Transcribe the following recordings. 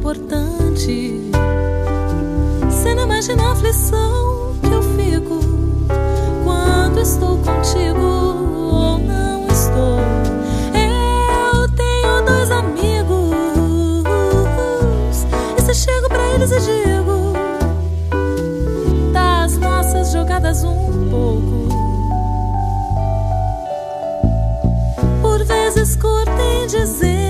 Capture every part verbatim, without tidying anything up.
importante. Cê não imagina a aflição que eu fico quando estou contigo ou não estou. Eu tenho dois amigos e se chego pra eles e digo das nossas jogadas um pouco, por vezes curtem dizendo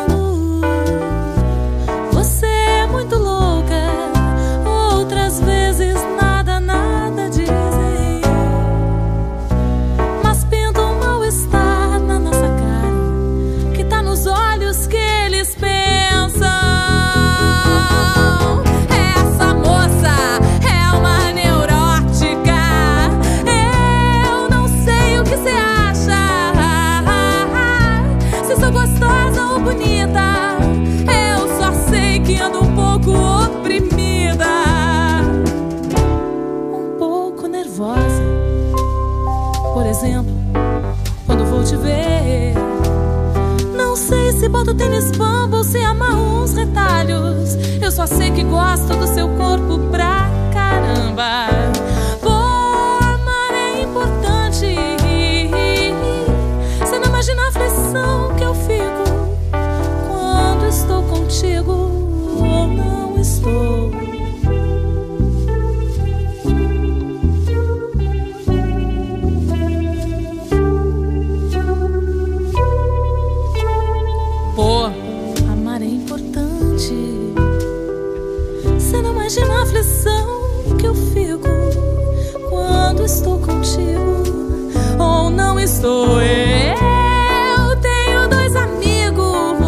você é muito louca, outras vezes nada, nada dizem, mas pintam um mal-estar na nossa cara que tá nos olhos que eles pensam. Essa moça é uma neurótica, eu não sei o que cê acha, se sou gostosa ou bonita, eu só sei que ando um pouco oprimida, um pouco nervosa. Por exemplo, quando vou te ver, não sei se boto tênis bambo ou se amarro uns retalhos, eu só sei que gosto do seu corpo pra caramba. Por amar é importante, cê não imagina a aflição que eu fico quando estou contigo ou não estou. Pô, amar é importante, cê não imagina a aflição que eu fico quando estou contigo ou não estou. Eu tenho dois amigos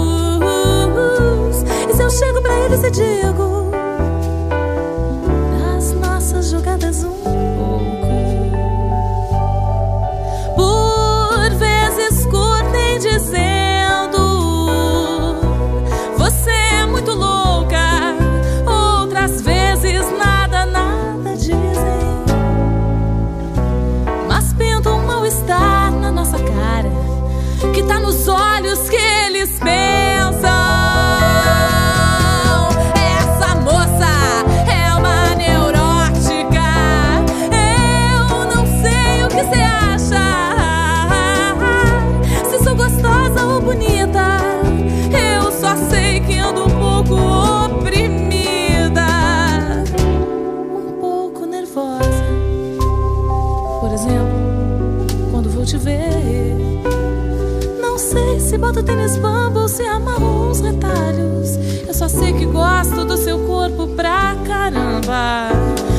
e se eu chego pra eles e digo das nossas jogadas um pouco, por vezes curtem dizendo você é muito louca, outras vezes nada, nada dizem, mas pintam um mal-estar na nossa cara que tá nos olhos que eles pensam. Essa moça é uma neurótica, eu não sei o que cê acha, se sou gostosa ou bonita, eu só sei que ando um pouco oprimida, um pouco nervosa. Por exemplo, quando vou te ver, não sei se boto tênis bambo ou se amarro uns retalhos, eu só sei que gosto do seu corpo pra caramba.